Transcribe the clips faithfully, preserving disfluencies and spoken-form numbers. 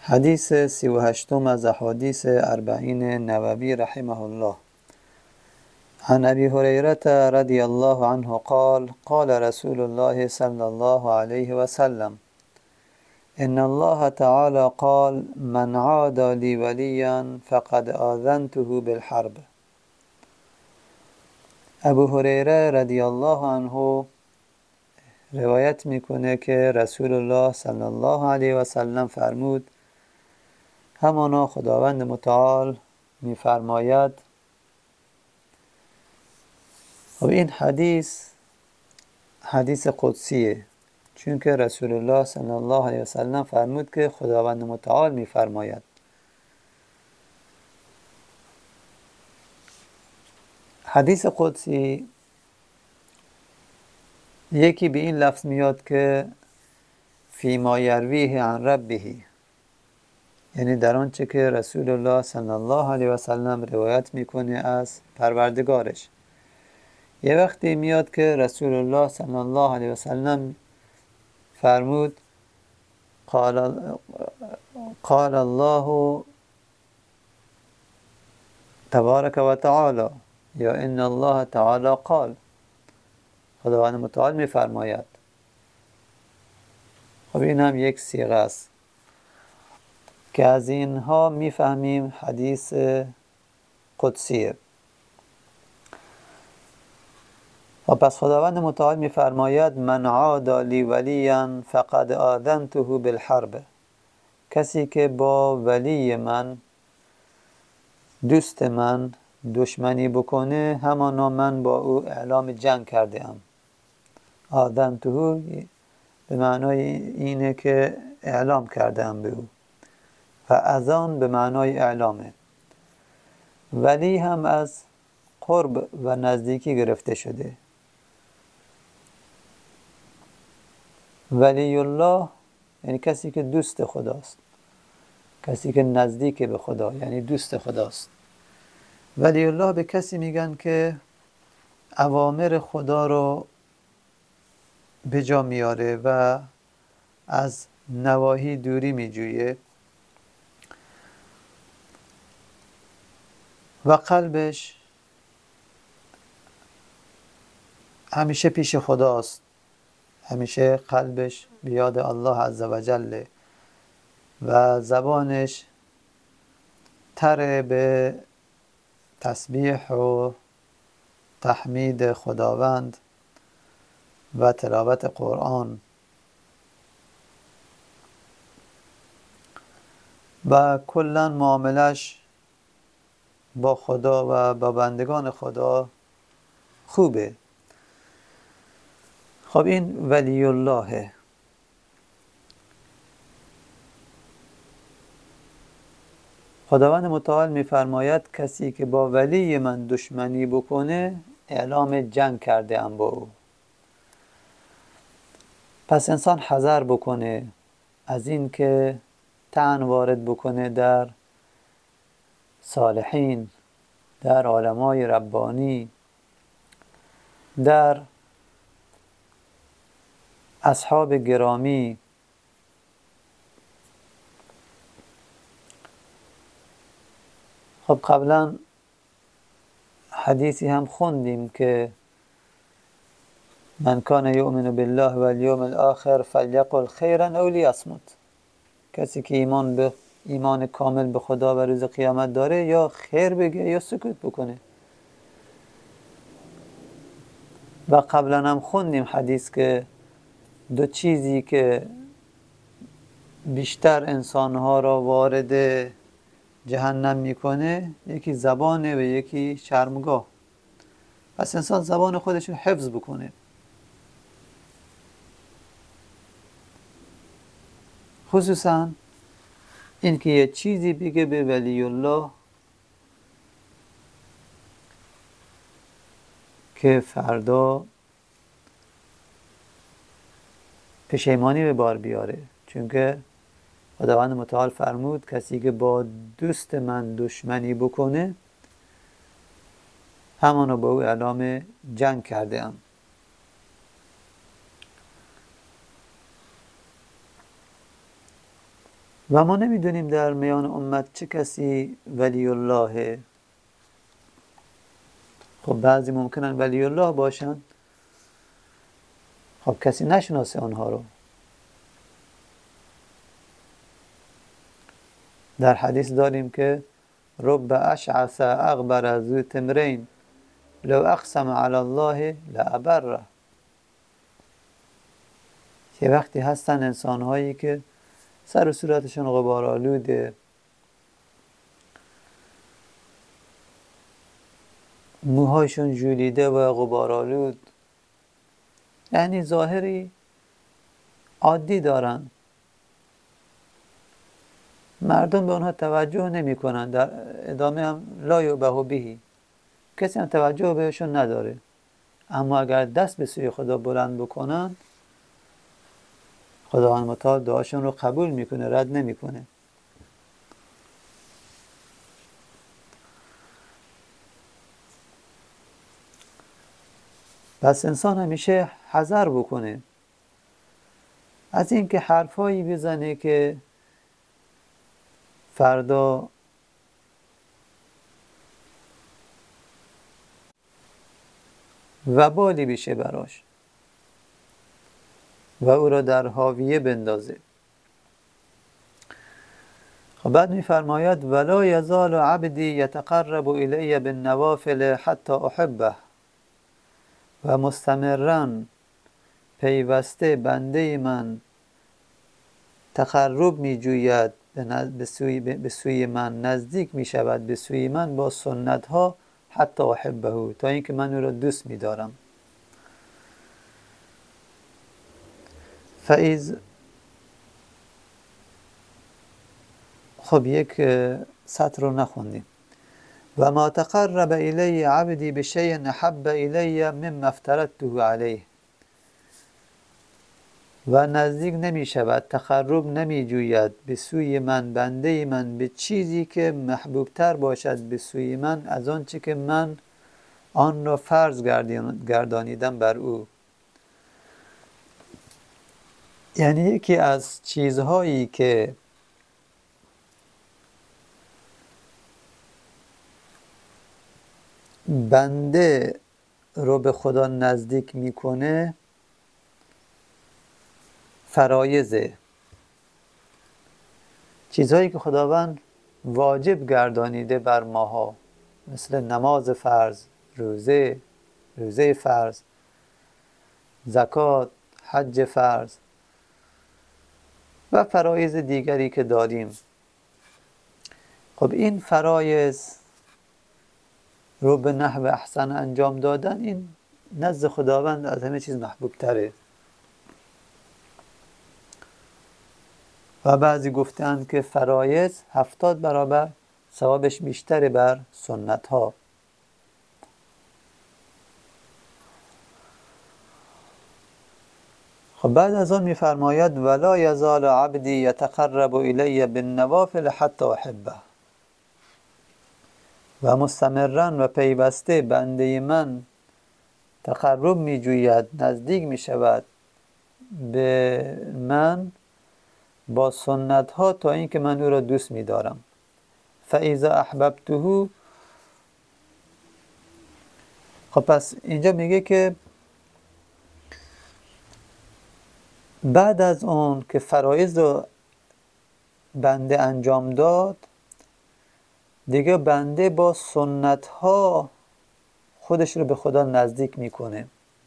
حدیث سی و هشتم از احادیث اربعین نووی رحمه الله. عن ابی هریرة رضی الله عنه قال قال رسول الله صلی الله علیه و سلم ان الله تعالی قال من عاد لی ولیا فقد آذنته بالحرب. ابو هریره رضی الله عنه روایت میکنه که رسول الله صلی الله علیه و سلم فرمود: همانا خداوند متعال میفرماید. و این حدیث حدیث قدسیه، چون که رسول الله صلی الله علیه و سلم فرمود که خداوند متعال میفرماید. حدیث قدسی یکی به این لفظ میاد که فیما یرویه عن ربه، یعنی در آنچه که رسول الله صلی الله علیه و سلم روایت میکنه از پروردگارش. یه وقتی میاد که رسول الله صلی الله علیه و سلم فرمود قال قال الله تبارک و تعالی یا ان الله تعالی قال، خداوند متعال میفرماید. خب این هم یک صیغه است که از اینها میفهمیم حدیث قدسیه. و پس خداوند متعال میفرماید من عاد لی ولیا فقد آذنته بالحرب، کسی که با ولی من، دوست من، دشمنی بکنه، همانا من با او اعلام جنگ کرده ام. آذنته به معنای اینه که اعلام کرده ام به او، و اذان به معنای اعلامه. ولی هم از قرب و نزدیکی گرفته شده. ولی الله یعنی کسی که دوست خداست، کسی که نزدیک به خدا، یعنی دوست خداست. ولی الله به کسی میگن که اوامر خدا رو به جا میاره و از نواهی دوری میجویه و قلبش همیشه پیش خداست، همیشه قلبش به یاد الله عزوجل و زبانش تر به تسبیح و تحمید خداوند و تلاوت قرآن و کلا معاملش با خدا و با بندگان خدا خوبه. خب این ولی الله. خداوند متعال میفرماید کسی که با ولی من دشمنی بکنه اعلام جنگ کرده ام با او. پس انسان حذر بکنه از این که طعن وارد بکنه در صالحین، در علمای ربانی، در اصحاب گرامی. خب قبلا حدیثی هم خوندیم که من کان یؤمن بالله و الیوم الاخر فلیقل خیرا او لیصمت. کسی که ایمان به ایمان کامل به خدا و روز قیامت داره یا خیر بگه یا سکوت بکنه. و قبلا هم خوندیم حدیث که دو چیزی که بیشتر انسانها را وارد جهنم میکنه، یکی زبانه و یکی شرمگاه. پس انسان زبان خودش رو حفظ بکنه، خصوصا اینکه یه چیزی بگه به ولی الله که فردا پشیمانی به بار بیاره. چون که خداوند متعال فرمود کسی که با دوست من دشمنی بکنه همانو با او اعلام جنگ کرده ام. و ما نمیدونیم در میان امت چه کسی ولی الله. خب بعضی ممکنن ولی الله باشن، خب کسی نشناسه آنها رو. در حدیث داریم که رب اشعث اغبر ذو تمرین لو اقسم علی الله لابره. یه وقتی هستن انسان هایی که سر و صورتشون غبارآلوده، موهایشون ژولیده و غبارآلود، یعنی ظاهری عادی دارن، مردم به اونها توجه نمی کنن. در ادامه هم لا یعبه بهی، کسی هم توجه بهشون نداره. اما اگر دست به سوی خدا بلند بکنن، خداوند متعال دعاشون رو قبول میکنه، رد نمیکنه. پس انسان همیشه حذر بکنه از اینکه حرفایی بزنه که فردا وبالی بشه براش و او را در حاویه بندازه. خب بعد میفرماید ولا یزال عبدی یتقرب الی بالنوافل حتی احبه، و مستمرا پیوسته بنده من تقرب می جوید به سوی, به سوی من، نزدیک می شود به سوی من با سنت ها حتی احبه، تا اینکه من او را دوست می دارم. فایز خب یک سطر رو نخوندیم. و ما تقرب الی عبدی بشیء احب الی مما افترضته علیه، و نزدیک نمی شود، تقرب نمی جوید به سوی من بنده من به چیزی که محبوب تر باشد به سوی من از آنچه که من آن را فرض گردانیدم بر او. یعنی یکی از چیزهایی که بنده رو به خدا نزدیک میکنه فرایضه، چیزهایی که خداوند واجب گردانیده بر ماها، مثل نماز فرض، روزه روزه فرض، زکات، حج فرض و فرایض دیگری که داریم. خب این فرایض رو به نحو احسن انجام دادن، این نزد خداوند از همه چیز محبوب تره. و بعضی گفتند که فرایض هفتاد برابر ثوابش بیشتره بر سنت ها. خب بعد از آن میفرماید ولا یزال عبدی یتقرب الی بالنوافل حتی احبه، و مستمرا و پیوسته بنده من تقرب می جوید، نزدیک می شود به من با سنت ها تا اینکه من او را دوست می دارم. فاذا احببته، خب پس اینجا میگه که بعد از اون که فرایض رو بنده انجام داد، دیگه بنده با سنت ها خودش رو به خدا نزدیک میکنه.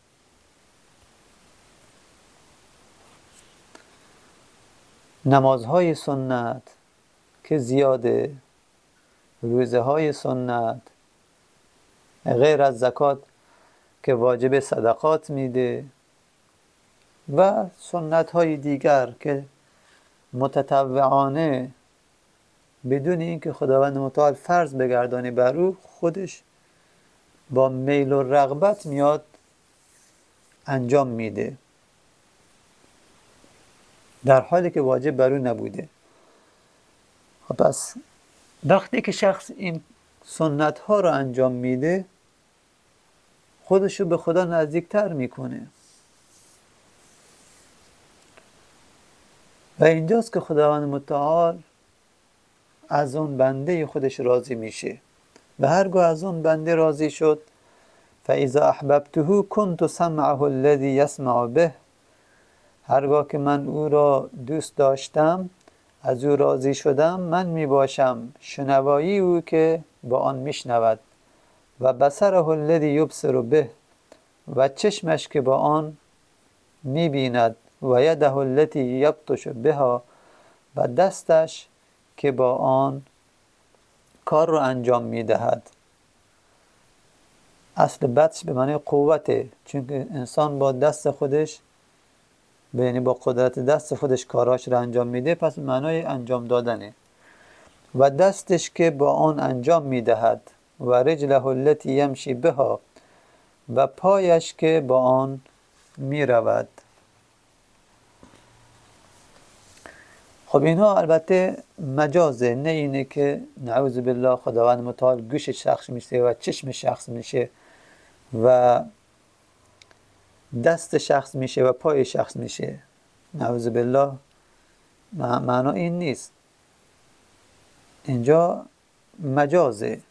نمازهای سنت که زیاده، روزه های سنت، غیر از زکات که واجب صدقات میده، و سنت های دیگر که متطوعانه بدون اینکه خداوند متعال فرض بگردانه بر او، خودش با میل و رغبت میاد انجام میده، در حالی که واجب بر او نبوده. خب پس وقتی که شخص این سنت ها رو انجام میده، خودش رو به خدا نزدیکتر میکنه. و اینجاست که خداوند متعال از اون بنده خودش راضی میشه و هرگاه از اون بنده راضی شد فاذا احببته كنت سمعه الذي يسمع به، هرگاه که من او را دوست داشتم، از او راضی شدم، من می باشم شنوایی او که با آن میشنود و بصره الذی یبصر به، و چشمش که با آن میبیند و یده التي یبطش بها، و دستش که با آن کار رو انجام میدهد. اصل بطش به معنی قوته، چون انسان با دست خودش، یعنی با قدرت دست خودش کاراش رو انجام میده، پس معنای انجام دادنه. و دستش که با آن انجام میدهد و رجله التي یمشی بها، و پایش که با آن میرود. خب اینها البته مجازه، نه اینه که نعوذ بالله خداوند متعال گوش شخص میشه و چشم شخص میشه و دست شخص میشه و پای شخص میشه. نعوذ بالله، معنا این نیست. اینجا مجازه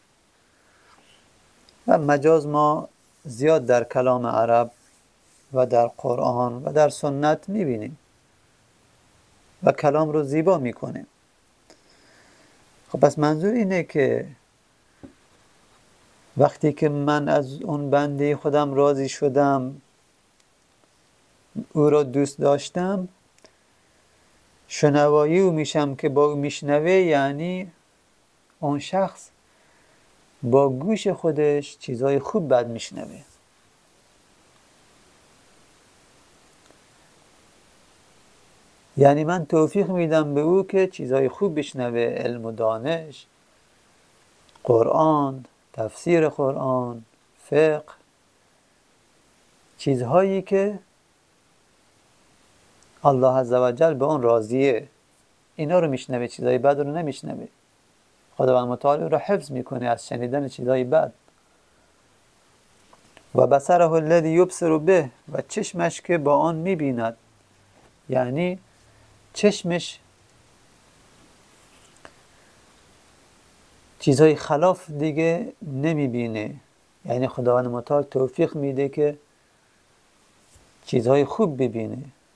و مجاز ما زیاد در کلام عرب و در قرآن و در سنت میبینیم و کلام رو زیبا میکنه. خب پس منظور اینه که وقتی که من از اون بنده خودم راضی شدم، او را دوست داشتم، شنوایی او میشم که با او میشنوه، یعنی اون شخص با گوش خودش چیزای خوب بد میشنوه. یعنی من توفیق میدم به او که چیزای خوب بشنوه، علم و دانش، قرآن، تفسیر قرآن، فقه، چیزهایی که الله عزوجل به اون راضیه، اینا رو میشنوه، چیزای بد رو نمیشنوه. خداوند متعال رو حفظ میکنه از شنیدن چیزای بد. و بصره الذی یبصر به، و چشمش که با آن میبیند، یعنی چشمش چیزهای خلاف دیگه نمیبینه. یعنی خداوند متعال توفیق میده که چیزهای خوب ببینه.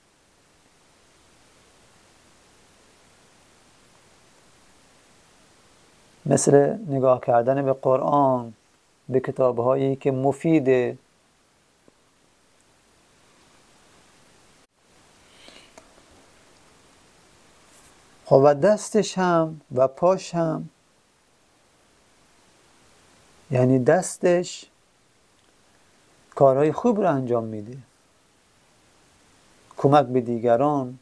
مثل نگاه کردن به قرآن، به کتابهایی که مفیده. خب و دستش هم و پاش هم، یعنی دستش کارهای خوب رو انجام میده، کمک به دیگران.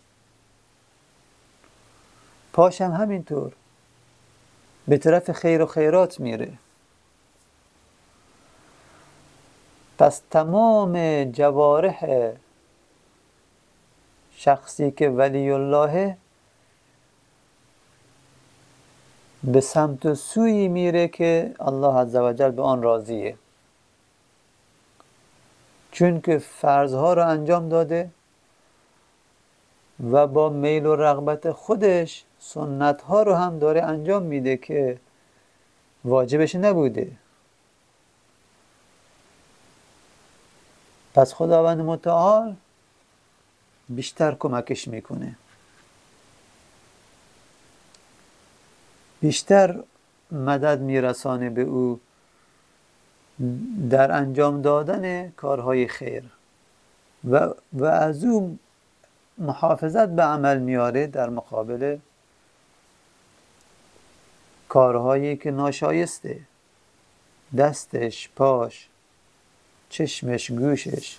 پاش هم همینطور به طرف خیر و خیرات میره. پس تمام جوارح شخصی که ولی الله به سمت و سوی میره که الله عزوجل به آن راضیه، چون که فرضها رو انجام داده و با میل و رغبت خودش سنتها رو هم داره انجام میده که واجبش نبوده. پس خداوند متعال بیشتر کمکش میکنه، بیشتر مدد میرسانه به او در انجام دادن کارهای خیر و, و از او محافظت به عمل میاره در مقابل کارهایی که ناشایسته، دستش، پاش، چشمش، گوشش.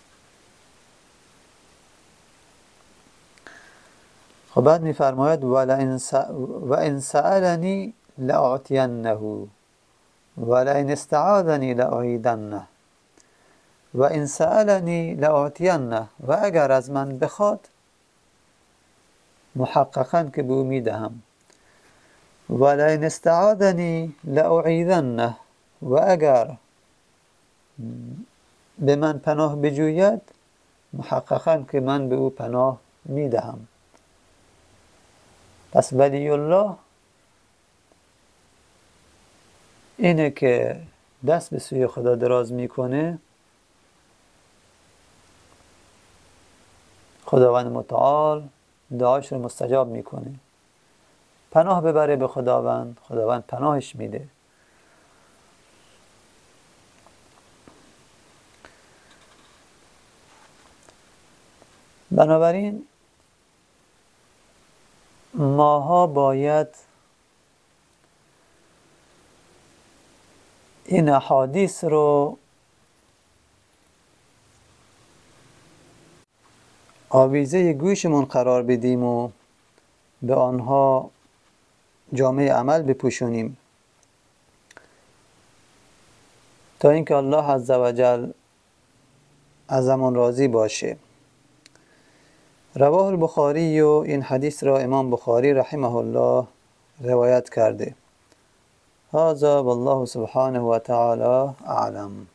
خب بعد میفرماید و ان سألنی لأعطینه ولئن استعاذنی لأعیذنه و ان سألنی لأعطینه، و اگر از من بخواد محققا که به او میدهم. ولئن استعاذنی لأعیذنه، و اگر به من پناه بجوید محققا که من به او پناه میدهم. پس ولی الله اینه که دست به سوی خدا دراز میکنه، خداوند متعال دعاش رو مستجاب میکنه. پناه ببره به خداوند، خداوند پناهش میده. بنابراین ماها باید این احادیث رو آویزه گوشمون قرار بدیم و به آنها جامعه عمل بپوشونیم تا اینکه الله عزوجل ازمون راضی باشه. رواه البخاری و این حدیث را امام بخاری رحمه الله روایت کرده. هذا والله سبحانه و تعالی اعلم.